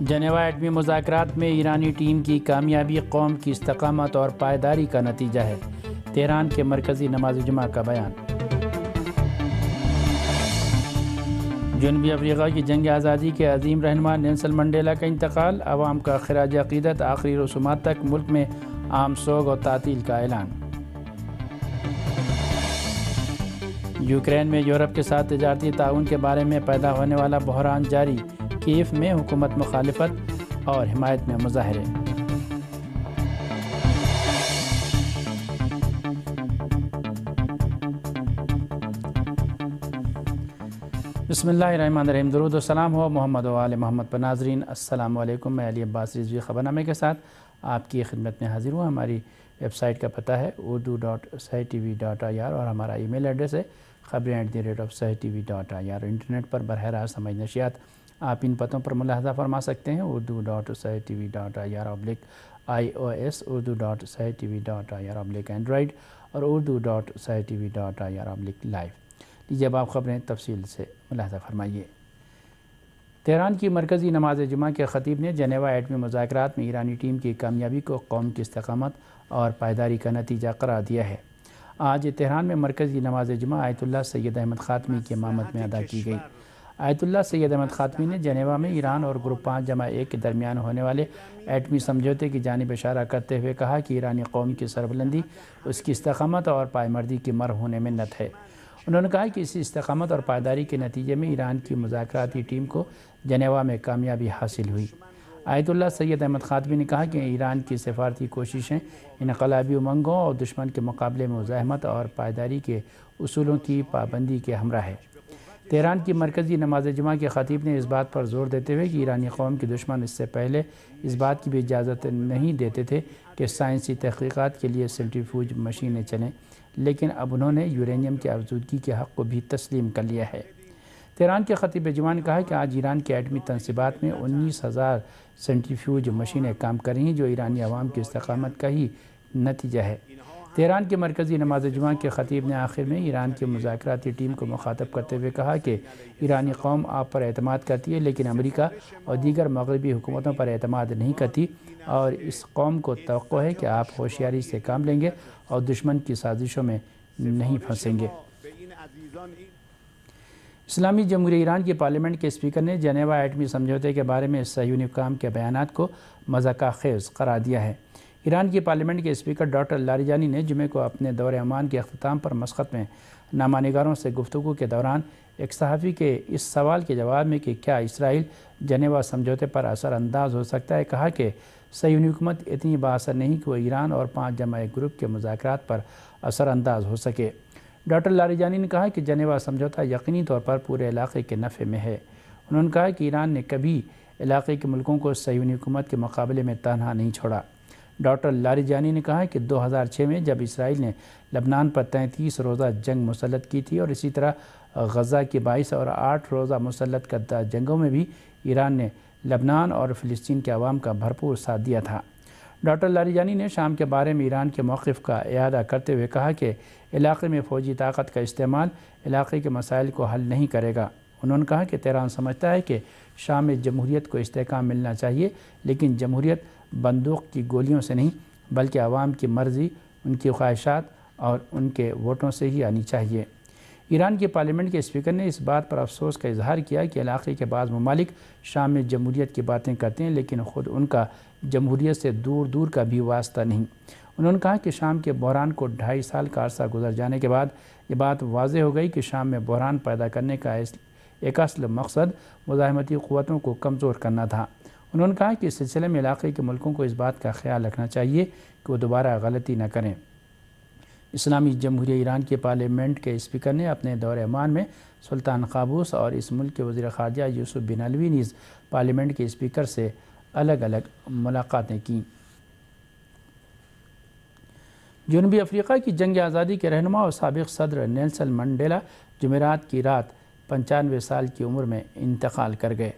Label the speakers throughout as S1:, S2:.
S1: Geneva ایٹمی مذاکرات میں ایرانی ٹیم کی کامیابی قوم کی استقامت اور پائیداری کا نتیجہ ہے، تہران کے مرکزی نماز جمعہ کا بیان۔ جنوبی افریقہ کی جنگ آزادی کے عظیم رہنما نیلسن منڈیلا کا انتقال، عوام کا خراج عقیدت، آخری رسومات تک ملک میں عام سوگ اور تعطیل کا اعلان۔ یوکرین میں یورپ کے ساتھ تجارتی تعاون کے بارے میں پیدا ہونے والا بحران جاری، کیف میں حکومت مخالفت اور حمایت میں مظاہرے۔ بسم اللہ الرحمن الرحیم، درود و سلام ہو محمد و آل محمد پر۔ ناظرین السلام علیکم، میں علی عباس رضوی خبرنامے کے ساتھ آپ کی خدمت میں حاضر ہوں۔ ہماری ویب سائٹ کا پتہ ہے urdu.sahi-tv.ir اور ہمارا ای میل ایڈریس ہے خبریں@sahi-tv.ir۔ انٹرنیٹ پر براہ راست ہماری نشریات آپ ان پتوں پر ملاحظہ فرما سکتے ہیں: urdu.sahi-tv.ir/iOS، urdu.sahi-tv.ir/Android اور urdu.sahi-tv.ir/live۔ لیجیے اب آپ خبریں تفصیل سے ملاحظہ فرمائیے۔ تہران کی مرکزی نماز جمعہ کے خطیب نے جنیوا ایٹمی مذاکرات میں ایرانی ٹیم کی کامیابی کو قوم کی استقامت اور پائیداری کا نتیجہ قرار دیا ہے۔ آج تہران میں مرکزی نماز جمعہ آیت اللہ سید احمد خاتمی کی امامت میں ادا کی گئی۔ آیت اللہ سید احمد خاتمی نے جنیوا میں ایران اور گروپ 5+1 کے درمیان ہونے والے ایٹمی سمجھوتے کی جانب اشارہ کرتے ہوئے کہا کہ ایرانی قوم کی سربلندی اس کی استقامت اور پائیمردی کی مرہون منت ہے۔ انہوں نے کہا کہ اسی استقامت اور پائیداری کے نتیجے میں ایران کی مذاکراتی ٹیم کو جنیوا میں کامیابی حاصل ہوئی۔ آیت اللہ سید احمد خاتمی نے کہا کہ ایران کی سفارتی کوششیں انقلابی امنگوں اور دشمن کے مقابلے میں مزاحمت اور پائیداری کے اصولوں کی پابندی کے ہمراہ ہے۔ تہران کی مرکزی نماز جمعہ کے خطیب نے اس بات پر زور دیتے ہوئے کہ ایرانی قوم کے دشمن اس سے پہلے اس بات کی بھی اجازت نہیں دیتے تھے کہ سائنسی تحقیقات کے لیے سینٹریفیوج مشینیں چلیں، لیکن اب انہوں نے یورینیم کی افزودگی کے حق کو بھی تسلیم کر لیا ہے۔ تہران کے خطیب جمعہ نے کہا کہ آج ایران کے ایٹمی تنصیبات میں 19,000 سینٹریفیوج مشینیں کام کر رہی ہیں، جو ایرانی عوام کی استقامت کا ہی نتیجہ ہے۔ تہران کے مرکزی نماز جمعہ کے خطیب نے آخر میں ایران کی مذاکراتی ٹیم کو مخاطب کرتے ہوئے کہا کہ ایرانی قوم آپ پر اعتماد کرتی ہے، لیکن امریکہ اور دیگر مغربی حکومتوں پر اعتماد نہیں کرتی، اور اس قوم کو توقع ہے کہ آپ ہوشیاری سے کام لیں گے اور دشمن کی سازشوں میں نہیں پھنسیں گے۔ اسلامی جمہوریہ ایران کی پارلیمنٹ کے اسپیکر نے جنیوا ایٹمی سمجھوتے کے بارے میں صہیونی حکام کے بیانات کو مضحکہ خیز قرار دیا ہے۔ ایران کی پارلیمنٹ کے اسپیکر ڈاکٹر لاریجانی نے جمعے کو اپنے دور عمان کے اختتام پر مسقط میں نامہ نگاروں سے گفتگو کے دوران ایک صحافی کے اس سوال کے جواب میں کہ کیا اسرائیل جنیوا سمجھوتے پر اثر انداز ہو سکتا ہے، کہا کہ صہیونی حکومت اتنی بااثر نہیں کہ وہ ایران اور 5+1 گروپ کے مذاکرات پر اثر انداز ہو سکے۔ ڈاکٹر لاریجانی نے کہا کہ جنیوا سمجھوتہ یقینی طور پر پورے علاقے کے نفع میں ہے۔ انہوں نے کہا کہ ایران نے کبھی علاقے کے ملکوں کو صہیونی حکومت کے مقابلے میں تنہا نہیں چھوڑا۔ ڈاکٹر لاریجانی نے کہا کہ 2006 میں جب اسرائیل نے لبنان پر 33 روزہ جنگ مسلط کی تھی اور اسی طرح غزہ کی 22 اور 8 روزہ مسلط کردہ جنگوں میں بھی ایران نے لبنان اور فلسطین کے عوام کا بھرپور ساتھ دیا تھا۔ ڈاکٹر لاریجانی نے شام کے بارے میں ایران کے موقف کا اعادہ کرتے ہوئے کہا کہ علاقے میں فوجی طاقت کا استعمال علاقے کے مسائل کو حل نہیں کرے گا۔ انہوں نے کہا کہ تہران سمجھتا ہے کہ شام میں جمہوریت کو استحکام ملنا چاہیے، لیکن جمہوریت بندوق کی گولیوں سے نہیں بلکہ عوام کی مرضی، ان کی خواہشات اور ان کے ووٹوں سے ہی آنی چاہیے۔ ایران کی پارلیمنٹ کے اسپیکر نے اس بات پر افسوس کا اظہار کیا کہ علاقے کے بعض ممالک شام میں جمہوریت کی باتیں کرتے ہیں، لیکن خود ان کا جمہوریت سے دور دور کا بھی واسطہ نہیں۔ انہوں نے کہا کہ شام کے بحران کو 2.5 سال کا عرصہ گزر جانے کے بعد یہ بات واضح ہو گئی کہ شام میں بحران پیدا کرنے کا ایک اصل مقصد مزاحمتی قوتوں کو کمزور کرنا تھا۔ انہوں نے کہا کہ اس سلسلے میں علاقے کے ملکوں کو اس بات کا خیال رکھنا چاہیے کہ وہ دوبارہ غلطی نہ کریں۔ اسلامی جمہوریہ ایران کے پارلیمنٹ کے اسپیکر نے اپنے دور عمان میں سلطان قابوس اور اس ملک کے وزیر خارجہ یوسف بن علوی نیز پارلیمنٹ کے اسپیکر سے الگ الگ ملاقاتیں کیں۔ جنوبی افریقہ کی جنگ آزادی کے رہنما اور سابق صدر نیلسن منڈیلا جمعرات کی رات 95 سال کی عمر میں انتقال کر گئے۔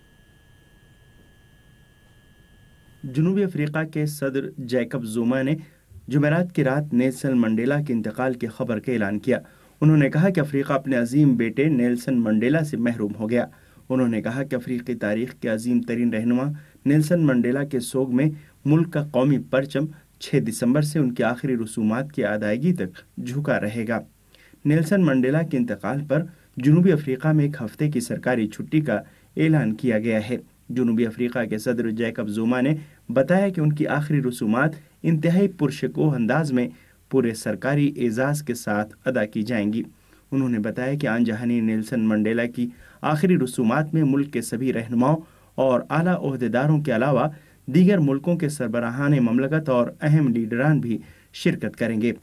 S2: جنوبی افریقہ کے صدر جیکب زوما نے جمعرات کی رات نیلسن منڈیلا کے انتقال کی خبر کا اعلان کیا۔ انہوں نے کہا کہ افریقہ اپنے عظیم بیٹے نیلسن منڈیلا سے محروم ہو گیا۔ انہوں نے کہا کہ افریقی تاریخ کے عظیم ترین رہنما نیلسن منڈیلا کے سوگ میں ملک کا قومی پرچم 6 دسمبر سے ان کی آخری رسومات کی ادائیگی تک جھکا رہے گا۔ نیلسن منڈیلا کے انتقال پر جنوبی افریقہ میں ایک ہفتے کی سرکاری چھٹی کا اعلان کیا گیا ہے۔ جنوبی افریقہ کے صدر جیکب زوما نے بتایا کہ ان کی آخری رسومات انتہائی پرشکوہ انداز میں پورے سرکاری اعزاز کے ساتھ ادا کی جائیں گی۔ انہوں نے بتایا کہ آن جہانی نیلسن منڈیلا کی آخری رسومات میں ملک کے سبھی رہنماؤں اور اعلیٰ عہدیداروں کے علاوہ دیگر ملکوں کے سربراہان مملکت اور اہم لیڈران بھی شرکت کریں گے۔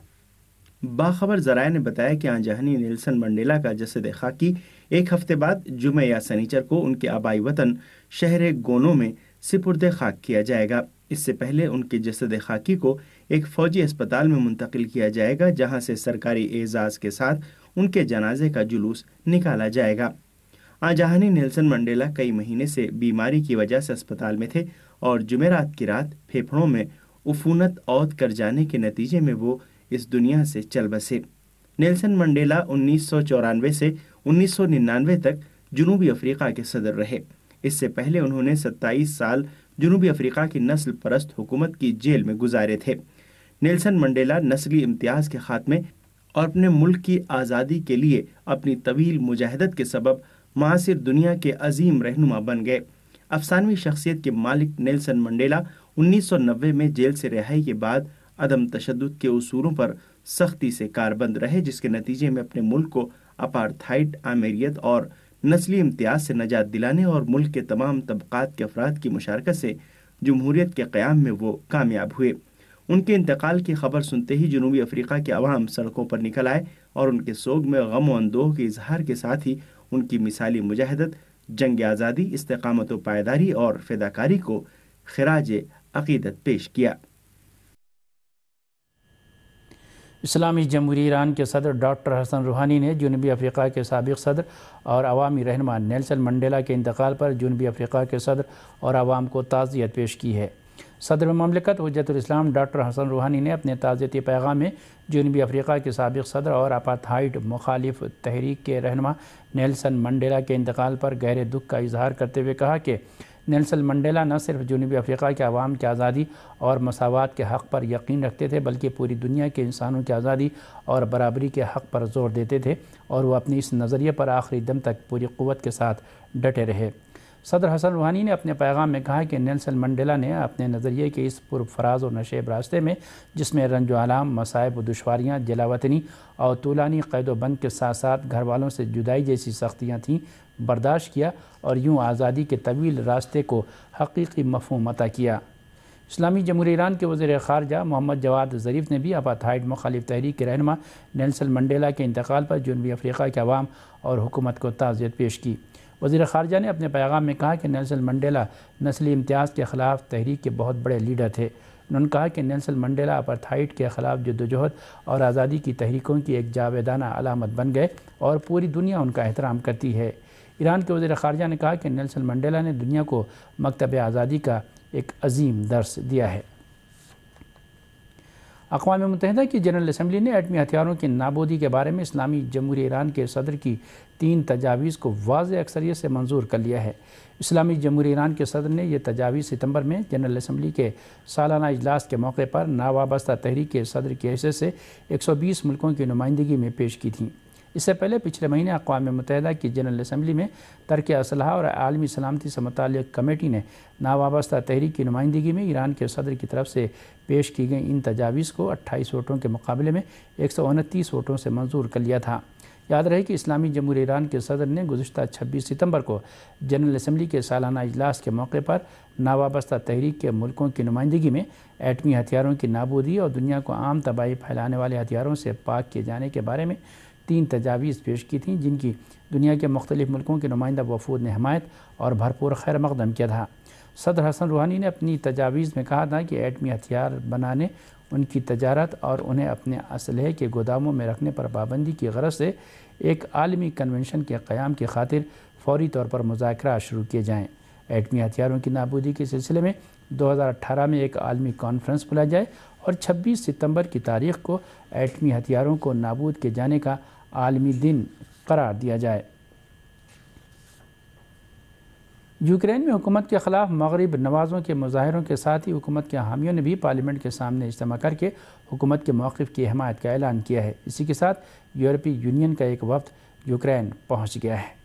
S2: باخبر ذرائع نے بتایا کہ آن جہانی نیلسن منڈیلا کا جسد خاکی ایک ہفتے بعد جمعہ یا سنیچر کو ان کے آبائی وطن شہر گونو میں سپرد خاک کیا جائے گا۔ اس سے پہلے ان کے جسد خاکی کو ایک فوجی اسپتال میں منتقل کیا جائے گا، جہاں سے سرکاری اعزاز کے ساتھ ان کے جنازے کا جلوس نکالا جائے گا۔ آن جہانی نیلسن منڈیلا کئی مہینے سے بیماری کی وجہ سے اسپتال میں تھے اور جمعرات کی رات پھیپھڑوں میں عفونت عود کر جانے کے نتیجے میں وہ اس دنیا سے چل بسے۔ نیلسن منڈیلا 1994 سے 1999 تک جنوبی افریقہ کے صدر رہے۔ اس سے پہلے انہوں نے 27 سال جنوبی افریقہ کی نسل پرست حکومت کی جیل میں گزارے تھے۔ نیلسن منڈیلا نسلی امتیاز کے خاتمے اور اپنے ملک کی آزادی کے لیے اپنی طویل مجاہدت کے سبب معاصر دنیا کے عظیم رہنما بن گئے۔ افسانوی شخصیت کے مالک نیلسن منڈیلا 1990 میں جیل سے رہائی کے بعد عدم تشدد کے اصولوں پر سختی سے کاربند رہے، جس کے نتیجے میں اپنے ملک کو اپارتھائڈ آمیریت اور نسلی امتیاز سے نجات دلانے اور ملک کے تمام طبقات کے افراد کی مشارکت سے جمہوریت کے قیام میں وہ کامیاب ہوئے۔ ان کے انتقال کی خبر سنتے ہی جنوبی افریقہ کے عوام سڑکوں پر نکل آئے اور ان کے سوگ میں غم و اندوہ کے اظہار کے ساتھ ہی ان کی مثالی مجاہدت، جنگ آزادی، استقامت و پائیداری اور فداکاری کو خراج عقیدت پیش کیا۔
S1: اسلامی جمہوریہ ایران کے صدر ڈاکٹر حسن روحانی نے جنوبی افریقہ کے سابق صدر اور عوامی رہنما نیلسن منڈیلا کے انتقال پر جنوبی افریقہ کے صدر اور عوام کو تعزیت پیش کی ہے۔ صدر مملکت حجت الاسلام ڈاکٹر حسن روحانی نے اپنے تعزیتی پیغام میں جنوبی افریقہ کے سابق صدر اور اپارتھائڈ مخالف تحریک کے رہنما نیلسن منڈیلا کے انتقال پر گہرے دکھ کا اظہار کرتے ہوئے کہا کہ نیلسن منڈیلا نہ صرف جنوبی افریقہ کے عوام کی آزادی اور مساوات کے حق پر یقین رکھتے تھے، بلکہ پوری دنیا کے انسانوں کی آزادی اور برابری کے حق پر زور دیتے تھے، اور وہ اپنی اس نظریے پر آخری دم تک پوری قوت کے ساتھ ڈٹے رہے۔ صدر حسن روحانی نے اپنے پیغام میں کہا کہ نیلسن منڈیلا نے اپنے نظریے کے اس پرفراز و نشیب راستے میں، جس میں رنج و آلام، مصائب و دشواریاں، جلاوطنی اور طولانی قید و بند کے ساتھ ساتھ گھر والوں سے جدائی جیسی سختیاں تھیں، برداشت کیا اور یوں آزادی کے طویل راستے کو حقیقی مفہوم عطا کیا۔ اسلامی جمہوریہ ایران کے وزیر خارجہ محمد جواد ظریف نے بھی اپارتھائڈ مخالف تحریک کے رہنما نیلسن منڈیلا کے انتقال پر جنوبی افریقہ کے عوام اور حکومت کو تعزیت پیش کی۔ وزیر خارجہ نے اپنے پیغام میں کہا کہ نیلسن منڈیلا نسلی امتیاز کے خلاف تحریک کے بہت بڑے لیڈر تھے۔ انہوں نے کہا کہ نیلسن منڈیلا اپارتھائڈ کے خلاف جدوجہد اور آزادی کی تحریکوں کی ایک جاویدانہ علامت بن گئے اور پوری دنیا ان کا احترام کرتی ہے۔ ایران کے وزیر خارجہ نے کہا کہ نیلسن منڈیلا نے دنیا کو مکتب آزادی کا ایک عظیم درس دیا ہے۔ اقوام متحدہ کی جنرل اسمبلی نے ایٹمی ہتھیاروں کی نابودی کے بارے میں اسلامی جمہوریہ ایران کے صدر کی 3 تجاویز کو واضح اکثریت سے منظور کر لیا ہے۔ اسلامی جمہوریہ ایران کے صدر نے یہ تجاویز ستمبر میں جنرل اسمبلی کے سالانہ اجلاس کے موقع پر ناوابستہ تحریک کے صدر کی حیثیت سے 120 ملکوں کی نمائندگی میں پیش کی تھیں۔ اس سے پہلے پچھلے مہینے اقوام متحدہ کی جنرل اسمبلی میں ترک اسلحہ اور عالمی سلامتی سے متعلق کمیٹی نے ناوابستہ تحریک کی نمائندگی میں ایران کے صدر کی طرف سے پیش کی گئی ان تجاویز کو 28 ووٹوں کے مقابلے میں 129 ووٹوں سے منظور کر لیا تھا۔ یاد رہے کہ اسلامی جمہوریہ ایران کے صدر نے گزشتہ 26 ستمبر کو جنرل اسمبلی کے سالانہ اجلاس کے موقع پر ناوابستہ تحریک کے ملکوں کی نمائندگی میں ایٹمی ہتھیاروں کی نابودی اور دنیا کو عام تباہی پھیلانے والے ہتھیاروں سے پاک کیے جانے کے بارے میں 3 تجاویز پیش کی تھیں، جن کی دنیا کے مختلف ملکوں کے نمائندہ وفود نے حمایت اور بھرپور خیر مقدم کیا تھا۔ صدر حسن روحانی نے اپنی تجاویز میں کہا تھا کہ ایٹمی ہتھیار بنانے، ان کی تجارت اور انہیں اپنے اسلحے کے گوداموں میں رکھنے پر پابندی کی غرض سے ایک عالمی کنونشن کے قیام کی خاطر فوری طور پر مذاکرات شروع کیے جائیں۔ ایٹمی ہتھیاروں کی نابودی کے سلسلے میں 2018 میں ایک عالمی کانفرنس بلایا جائے اور 26 ستمبر کی تاریخ کو ایٹمی ہتھیاروں کو نابود کیے جانے کا عالمی دن قرار دیا جائے۔ یوکرین میں حکومت کے خلاف مغرب نوازوں کے مظاہروں کے ساتھ ہی حکومت کے حامیوں نے بھی پارلیمنٹ کے سامنے اجتماع کر کے حکومت کے موقف کی حمایت کا اعلان کیا ہے۔ اسی کے ساتھ یورپی یونین کا ایک وفد یوکرین پہنچ گیا ہے۔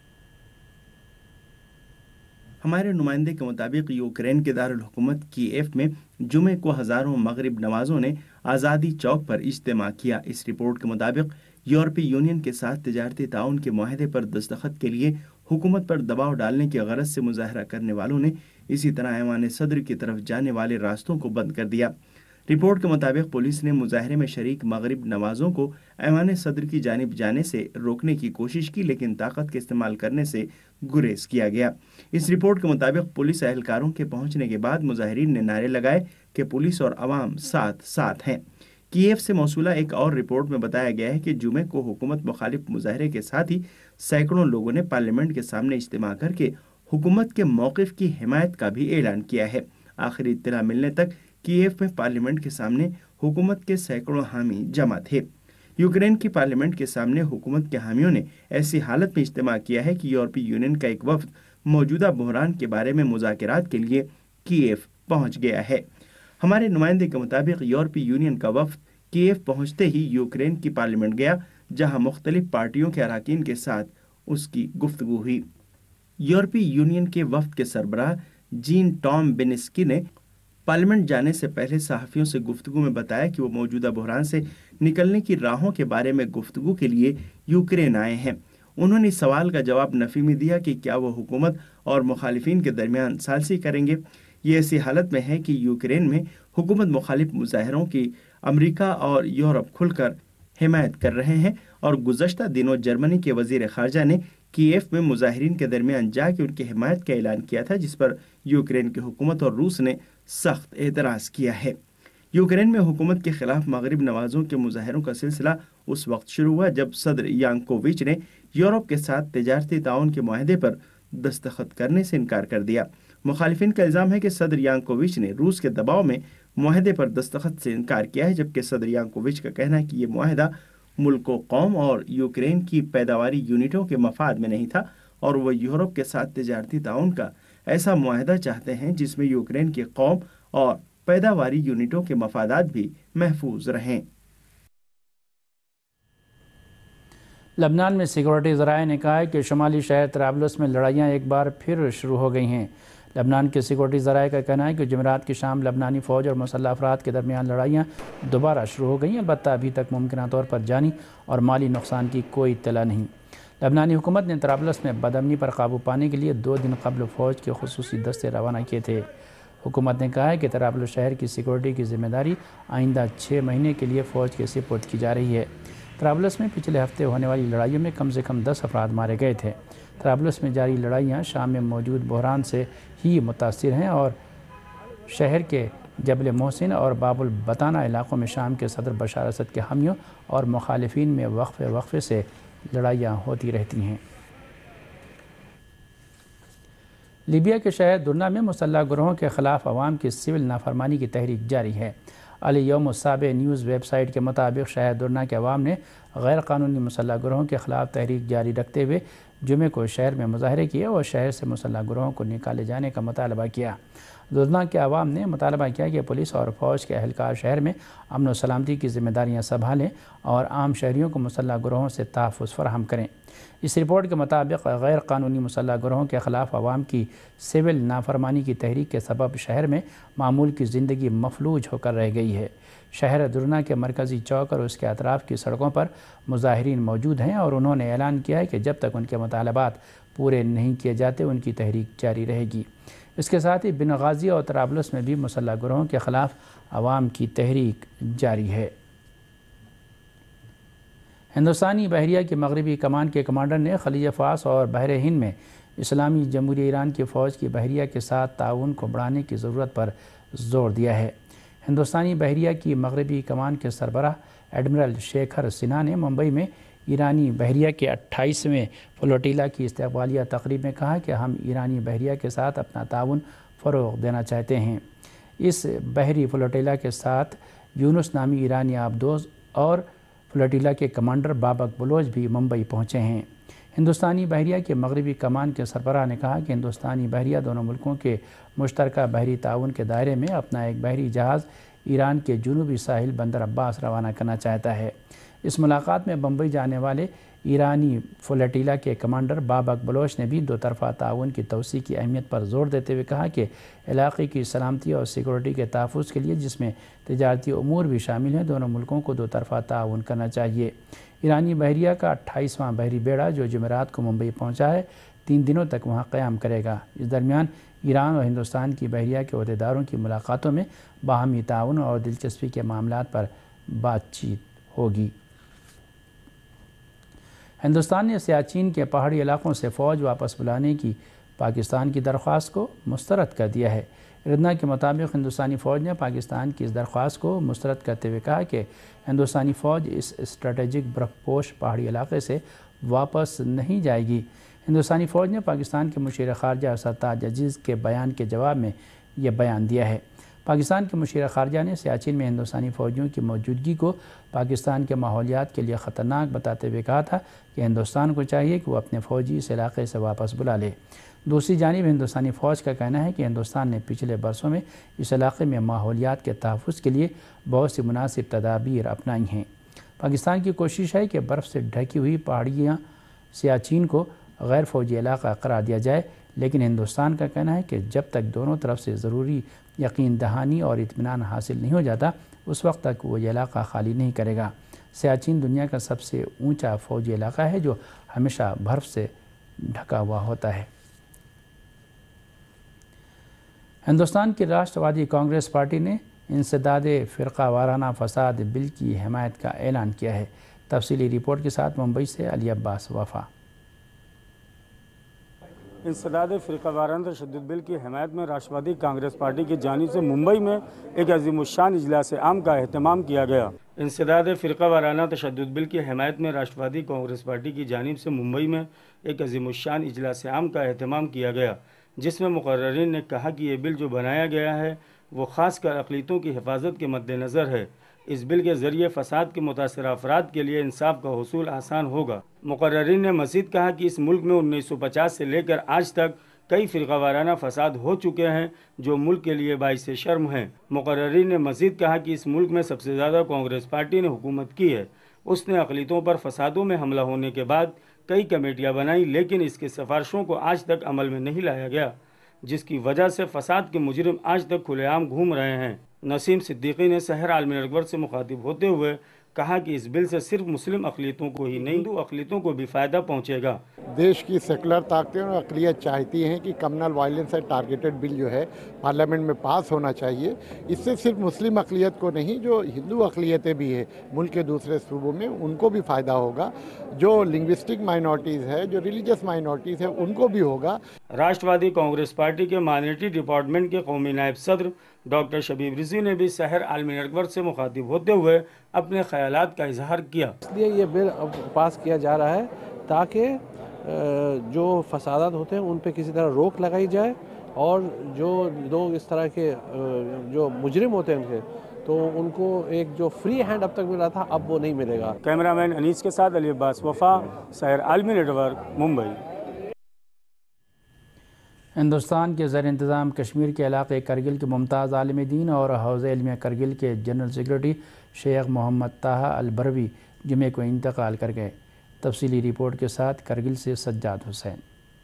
S2: ہمارے نمائندے کے مطابق یوکرین کے دارالحکومت کیف میں جمعے کو ہزاروں مغرب نوازوں نے آزادی چوک پر اجتماع کیا۔ اس رپورٹ کے مطابق یورپی یونین کے ساتھ تجارتی تعاون کے معاہدے پر دستخط کے لیے حکومت پر دباؤ ڈالنے کی غرض سے مظاہرہ کرنے والوں نے اسی طرح ایوان صدر کی طرف جانے والے راستوں کو بند کر دیا۔ رپورٹ کے مطابق پولیس نے مظاہرے میں شریک مغرب نوازوں کو ایوان صدر کی جانب جانے سے روکنے کی کوشش کی، لیکن طاقت کے استعمال کرنے سے گریز کیا گیا۔ اس رپورٹ کے مطابق پولیس اہلکاروں کے پہنچنے کے بعد مظاہرین نے نعرے لگائے کہ پولیس اور عوام ساتھ ساتھ ہیں۔ کیف سے موصولہ ایک اور رپورٹ میں بتایا گیا ہے کہ جمعے کو حکومت مخالف مظاہرے کے ساتھ ہی سینکڑوں لوگوں نے پارلیمنٹ کے سامنے اجتماع کر کے حکومت کے موقف کی حمایت کا بھی اعلان کیا ہے۔ آخری اطلاع ملنے تک کیف میں پارلیمنٹ کے سامنے حکومت کے سینکڑوں حامی جمع تھے۔ یوکرین کی پارلیمنٹ کے سامنے حکومت کے حامیوں نے ایسی حالت میں اجتماع کیا ہے کہ یورپی یونین کا ایک وفد موجودہ بحران کے بارے میں مذاکرات کے لیے کیف پہنچ گیا ہے۔ ہمارے نمائندے کے مطابق یورپی یونین کا وفد کیف پہنچتے ہی یوکرین کی پارلیمنٹ گیا، جہاں مختلف پارٹیوں کے اراکین کے ساتھ اس کی گفتگو ہوئی۔ یورپی یونین کے وفد کے سربراہ جین ٹام بینسکی نے پارلیمنٹ جانے سے پہلے صحافیوں سے گفتگو میں بتایا کہ وہ موجودہ بحران سے نکلنے کی راہوں کے بارے میں گفتگو کے لیے یوکرین آئے ہیں۔ انہوں نے اس سوال کا جواب نفی میں دیا کہ کیا وہ حکومت اور مخالفین کے درمیان ثالثی کریں گے۔ یہ ایسی حالت میں ہے کہ یوکرین میں حکومت مخالف مظاہروں کی امریکہ اور یورپ کھل کر حمایت کر رہے ہیں، اور گزشتہ دنوں جرمنی کے وزیر خارجہ نے کیف میں مظاہرین کے درمیان جا کے ان کی حمایت کا اعلان کیا تھا، جس پر یوکرین کی حکومت اور روس نے سخت اعتراض کیا ہے۔ یوکرین میں حکومت کے خلاف مغرب نوازوں کے مظاہروں کا سلسلہ اس وقت شروع ہوا جب صدر یانکووچ نے یورپ کے ساتھ تجارتی تعاون کے معاہدے پر دستخط کرنے سے انکار کر دیا۔ مخالفین کا الزام ہے کہ صدر یانکووچ نے روس کے دباؤ میں معاہدے پر دستخط سے انکار کیا ہے، جبکہ صدر یانکووچ کا کہنا ہے کہ یہ معاہدہ ملک و قوم اور یوکرین کی پیداواری یونٹوں کے مفاد میں نہیں تھا، اور وہ یورپ کے ساتھ تجارتی تعاون کا ایسا معاہدہ چاہتے ہیں جس میں یوکرین کی قوم اور پیداواری یونٹوں کے مفادات بھی محفوظ رہیں۔
S1: لبنان میں سیکورٹی ذرائع نے کہا ہے کہ شمالی شہر طرابلس میں لڑائیاں ایک بار پھر شروع ہو گئی ہیں۔ لبنان کے سیکورٹی ذرائع کا کہنا ہے کہ جمعرات کی شام لبنانی فوج اور مسلح افراد کے درمیان لڑائیاں دوبارہ شروع ہو گئی ہیں، البتہ ابھی تک ممکنہ طور پر جانی اور مالی نقصان کی کوئی اطلاع نہیں۔ لبنانی حکومت نے طرابلس میں بدامنی پر قابو پانے کے لیے 2 دن قبل فوج کے خصوصی دستے روانہ کیے تھے۔ حکومت نے کہا ہے کہ طرابلس شہر کی سیکورٹی کی ذمہ داری آئندہ 6 مہینے کے لیے فوج کے سپرد کی جا رہی ہے۔ طرابلس میں پچھلے ہفتے ہونے والی لڑائیوں میں کم سے کم 10 افراد مارے گئے تھے۔ طرابلس میں جاری لڑائیاں شام میں موجود بحران سے ہی متاثر ہیں اور شہر کے جبل محسن اور باب البطانہ علاقوں میں شام کے صدر بشار اسد کے حامیوں اور مخالفین میں وقفے سے لڑائیاں ہوتی رہتی ہیں۔ لیبیا کے شہر درنا میں مسلح گروہوں کے خلاف عوام کی سول نافرمانی کی تحریک جاری ہے۔ الیوم السابع نیوز ویب سائٹ کے مطابق شہر درنا کے عوام نے غیر قانونی مسلح گروہوں کے خلاف تحریک جاری رکھتے ہوئے جمعے کو شہر میں مظاہرے کیے اور شہر سے مسلح گروہوں کو نکالے جانے کا مطالبہ کیا۔ درنا کے عوام نے مطالبہ کیا کہ پولیس اور فوج کے اہلکار شہر میں امن و سلامتی کی ذمہ داریاں سنبھالیں اور عام شہریوں کو مسلح گروہوں سے تحفظ فراہم کریں۔ اس رپورٹ کے مطابق غیر قانونی مسلح گروہوں کے خلاف عوام کی سول نافرمانی کی تحریک کے سبب شہر میں معمول کی زندگی مفلوج ہو کر رہ گئی ہے۔ شہر درنا کے مرکزی چوک اور اس کے اطراف کی سڑکوں پر مظاہرین موجود ہیں اور انہوں نے اعلان کیا ہے کہ جب تک ان کے مطالبات پورے نہیں کیے جاتے ان کی تحریک جاری رہے گی۔ اس کے ساتھ ہی بنغازی اور طرابلس میں بھی مسلح گروہوں کے خلاف عوام کی تحریک جاری ہے۔ ہندوستانی بحریہ کی مغربی کمان کے کمانڈر نے خلیج فارس اور بحر ہند میں اسلامی جمہوریہ ایران کی فوج کی بحریہ کے ساتھ تعاون کو بڑھانے کی ضرورت پر زور دیا ہے۔ ہندوستانی بحریہ کی مغربی کمان کے سربراہ ایڈمرل شیکھر سنہا نے ممبئی میں ایرانی بحریہ کے 28ویں فلوٹیلا کی استقبالیہ تقریب میں کہا کہ ہم ایرانی بحریہ کے ساتھ اپنا تعاون فروغ دینا چاہتے ہیں۔ اس بحری فلوٹیلا کے ساتھ یونس نامی ایرانی آبدوز اور فلوٹیلا کے کمانڈر بابک بلوچ بھی ممبئی پہنچے ہیں۔ ہندوستانی بحریہ کے مغربی کمان کے سربراہ نے کہا کہ ہندوستانی بحریہ دونوں ملکوں کے مشترکہ بحری تعاون کے دائرے میں اپنا ایک بحری جہاز ایران کے جنوبی ساحل بندر عباس روانہ کرنا چاہتا ہے۔ اس ملاقات میں بمبئی جانے والے ایرانی فلیٹیلا کے کمانڈر بابک بلوچ نے بھی دو طرفہ تعاون کی توسیع کی اہمیت پر زور دیتے ہوئے کہا کہ علاقے کی سلامتی اور سیکورٹی کے تحفظ کے لیے، جس میں تجارتی امور بھی شامل ہیں، دونوں ملکوں کو دو طرفہ تعاون کرنا چاہیے۔ ایرانی بحریہ کا 28واں بحری بیڑا جو جمعرات کو ممبئی پہنچا ہے 3 دنوں تک وہاں قیام کرے گا۔ اس درمیان ایران اور ہندوستان کی بحریہ کے عہدیداروں کی ملاقاتوں میں باہمی تعاون اور دلچسپی کے معاملات پر بات چیت ہوگی۔ ہندوستان نے سیاچین کے پہاڑی علاقوں سے فوج واپس بلانے کی پاکستان کی درخواست کو مسترد کر دیا ہے۔ ارنا کے مطابق ہندوستانی فوج نے پاکستان کی اس درخواست کو مسترد کرتے ہوئے کہا کہ ہندوستانی فوج اس اسٹریٹجک برف پوش پہاڑی علاقے سے واپس نہیں جائے گی۔ ہندوستانی فوج نے پاکستان کے مشیر خارجہ سرتاج عزیز کے بیان کے جواب میں یہ بیان دیا ہے۔ پاکستان کے مشیر خارجہ نے سیاچین میں ہندوستانی فوجیوں کی موجودگی کو پاکستان کے ماحولیات کے لیے خطرناک بتاتے ہوئے کہا تھا کہ ہندوستان کو چاہیے کہ وہ اپنے فوجی اس علاقے سے واپس بلا لے۔ دوسری جانب ہندوستانی فوج کا کہنا ہے کہ ہندوستان نے پچھلے برسوں میں اس علاقے میں ماحولیات کے تحفظ کے لیے بہت سی مناسب تدابیر اپنائی ہیں۔ پاکستان کی کوشش ہے کہ برف سے ڈھکی ہوئی پہاڑیاں سیاچین کو غیر فوجی علاقہ قرار دیا جائے، لیکن ہندوستان کا کہنا ہے کہ جب تک دونوں طرف سے ضروری یقین دہانی اور اطمینان حاصل نہیں ہو جاتا اس وقت تک وہ یہ علاقہ خالی نہیں کرے گا۔ سیاچین دنیا کا سب سے اونچا فوجی علاقہ ہے جو ہمیشہ برف سے ڈھکا ہوا ہوتا ہے۔ ہندوستان کی راشٹر وادی کانگریس پارٹی نے انسداد فرقہ وارانہ فساد بل کی حمایت کا اعلان کیا ہے۔ تفصیلی رپورٹ کے ساتھ ممبئی سے علی عباس وفا۔
S3: انسداد فرقہ وارانہ تشدد بل کی حمایت میں راشٹر وادی کانگریس پارٹی کی جانب سے ممبئی میں ایک عظیم الشان اجلاس عام کا اہتمام کیا گیا۔ انسداد فرقہ وارانہ تشدد بل کی حمایت میں راشٹر وادی کانگریس پارٹی کی جانب سے ممبئی میں ایک عظیم الشان اجلاس عام کا اہتمام کیا گیا، جس میں مقررین نے کہا کہ یہ بل جو بنایا گیا ہے وہ خاص کر اقلیتوں کی حفاظت کے مد نظر ہے۔ اس بل کے ذریعے فساد کے متاثرہ افراد کے لیے انصاف کا حصول آسان ہوگا۔ مقررین نے مزید کہا کہ اس ملک میں 1950 سے لے کر آج تک کئی فرقہ وارانہ فساد ہو چکے ہیں جو ملک کے لیے باعث شرم ہیں۔ مقررین نے مزید کہا کہ اس ملک میں سب سے زیادہ کانگریس پارٹی نے حکومت کی ہے۔ اس نے اقلیتوں پر فسادوں میں حملہ ہونے کے بعد کئی کمیٹیاں بنائیں، لیکن اس کی سفارشوں کو آج تک عمل میں نہیں لایا گیا، جس کی وجہ سے فساد کے مجرم آج تک کھلے عام گھوم رہے ہیں۔ نسیم صدیقی نے سحر عالمی نیٹورک سے مخاطب ہوتے ہوئے کہا کہ اس بل سے صرف مسلم اقلیتوں کو ہی نہیں، ہندو اقلیتوں کو بھی فائدہ پہنچے گا۔
S4: دیش کی سیکولر طاقتیں اور اقلیت چاہتی ہیں کہ کمیونل وائلنس سے ٹارگیٹڈ بل جو ہے پارلیمنٹ میں پاس ہونا چاہیے۔ اس سے صرف مسلم اقلیت کو نہیں، جو ہندو اقلیتیں بھی ہیں ملک کے دوسرے صوبوں میں، ان کو بھی فائدہ ہوگا۔ جو لنگوسٹک مائنورٹیز ہے، جو ریلیجس مائنورٹیز ہیں، ان کو بھی ہوگا۔
S3: راشٹر وادی کانگریس پارٹی کے مائنورٹی ڈپارٹمنٹ کے قومی نائب صدر ڈاکٹر شبیب رضوی نے بھی سحر عالمی نیٹورک سے مخاطب ہوتے ہوئے اپنے خیالات کا اظہار کیا۔
S5: اس لیے یہ بل اب پاس کیا جا رہا ہے تاکہ جو فسادات ہوتے ہیں ان پہ کسی طرح روک لگائی جائے، اور جو لوگ اس طرح کے جو مجرم ہوتے ہیں ان کے، تو ان کو ایک جو فری ہینڈ اب تک ملا تھا اب وہ نہیں ملے گا۔
S3: کیمرہ مین انیس کے ساتھ علی عباس وفا، سحر عالمی نیٹورک، ممبئی۔
S1: ہندوستان کے زیر انتظام کشمیر کے علاقے کرگل کے ممتاز عالم دین اور حوزہ علمیہ کرگل کے جنرل سیکرٹری شیخ محمد طاہا البروی جمعے کو انتقال کر گئے۔ تفصیلی رپورٹ کے ساتھ کرگل سے سجاد حسین۔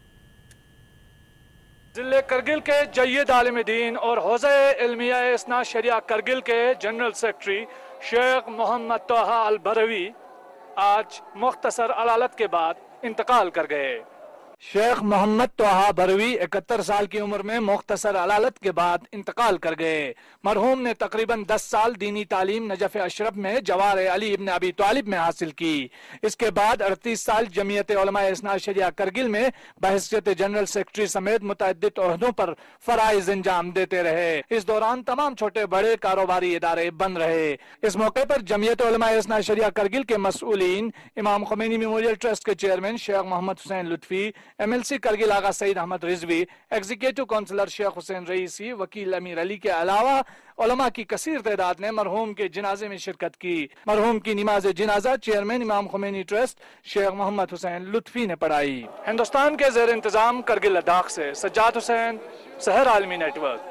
S6: ضلع کرگل کے جید عالم دین اور حوزہ علمیہ اثنا شریعہ کرگل کے جنرل سیکرٹری شیخ محمد طاہا البروی آج مختصر علالت کے بعد انتقال کر گئے۔ شیخ محمد طاہا بروی 71 سال کی عمر میں مختصر علالت کے بعد انتقال کر گئے۔ مرحوم نے تقریباً 10 سال دینی تعلیم نجف اشرف میں جوار علی ابن ابی طالب میں حاصل کی۔ اس کے بعد 38 سال جمعیت علماء اثنا شریعہ کرگل میں بحیثیت جنرل سیکرٹری سمیت متعدد عہدوں پر فرائض انجام دیتے رہے۔ اس دوران تمام چھوٹے بڑے کاروباری ادارے بند رہے۔ اس موقع پر جمعیت علماء اثنا شریعہ کرگل کے مسئولین، امام خمینی میموریل ٹرسٹ کے chairman Sheikh Mohammad Hussain Lutfi, MLC Kargil Agha Saeed Ahmad Rizvi, executive councillor Sheikh Hussain Raisi, وکیل امیر علی کے علاوہ علماء کی کثیر تعداد نے مرحوم کے جنازے میں شرکت کی۔ مرحوم کی نماز جنازہ چیئرمین امام خمینی ٹرسٹ شیخ محمد حسین لطفی نے پڑھائی۔ ہندوستان کے زیر انتظام کرگل لداخ سے سجاد حسین، سحر عالمی network.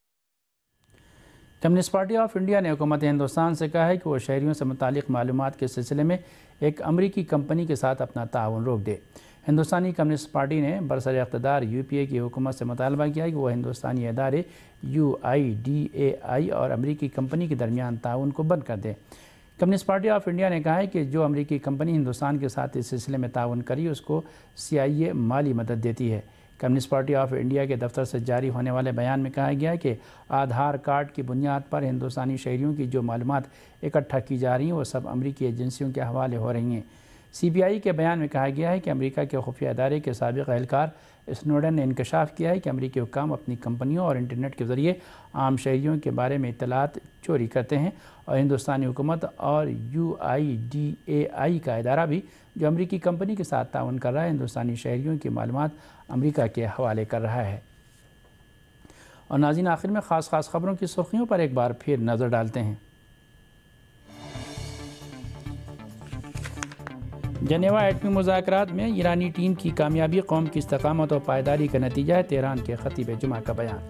S1: Communist Party of India نے حکومت ہندوستان سے کہا ہے کہ وہ شہریوں سے متعلق معلومات کے سلسلے میں ایک امریکی کمپنی کے ساتھ اپنا تعاون روک دے۔ ہندوستانی کمیونسٹ پارٹی نے برسر اقتدار UPA کی حکومت سے مطالبہ کیا ہے کہ وہ ہندوستانی ادارے UIDAI اور امریکی کمپنی کے درمیان تعاون کو بند کر دے۔ کمیونسٹ پارٹی آف انڈیا نے کہا ہے کہ جو امریکی کمپنی ہندوستان کے ساتھ اس سلسلے میں تعاون کری اس کو CIA مالی مدد دیتی ہے۔ کمیونسٹ پارٹی آف انڈیا کے دفتر سے جاری ہونے والے بیان میں کہا گیا ہے کہ آدھار کارڈ کی بنیاد پر ہندوستانی شہریوں کی جو معلومات اکٹھا کی جا رہی ہیں وہ سب امریکی ایجنسیوں کے حوالے ہو رہی ہیں۔ CBI کے بیان میں کہا گیا ہے کہ امریکہ کے خفیہ ادارے کے سابق اہلکار اسنوڈن نے انکشاف کیا ہے کہ امریکی حکام اپنی کمپنیوں اور انٹرنیٹ کے ذریعے عام شہریوں کے بارے میں اطلاعات چوری کرتے ہیں، اور ہندوستانی حکومت اور UIDAI کا ادارہ بھی جو امریکی کمپنی کے ساتھ تعاون کر رہا ہے ہندوستانی شہریوں کی معلومات امریکہ کے حوالے کر رہا ہے۔ اور ناظرین، آخر میں خاص خبروں کی سرخیوں پر ایک بار پھر نظر ڈالتے ہیں۔ جنیوا ایٹمی مذاکرات میں ایرانی ٹیم کی کامیابی قوم کی استقامت و پائیداری کا نتیجہ ہے، تہران کے خطیب جمعہ کا بیان۔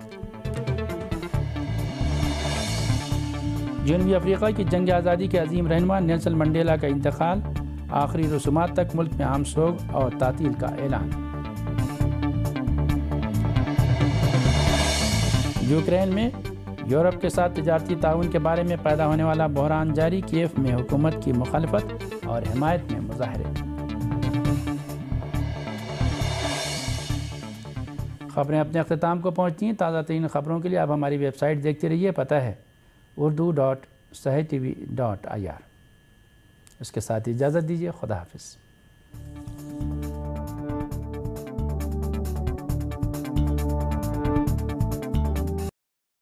S1: جنوبی افریقہ کی جنگ آزادی کے عظیم رہنما نیلسن منڈیلا کا انتقال، آخری رسومات تک ملک میں عام سوگ اور تعطیل کا اعلان۔ یوکرین میں یورپ کے ساتھ تجارتی تعاون کے بارے میں پیدا ہونے والا بحران جاری، کیف میں حکومت کی مخالفت اور حمایت میں مظاہرے۔ خبریں اپنے اختتام کو پہنچتی ہیں۔ تازہ ترین خبروں کے لیے آپ ہماری ویب سائٹ دیکھتے رہیے، پتہ ہے urdu.sahytv.ir۔ اس کے ساتھ اجازت دیجیے، خدا حافظ۔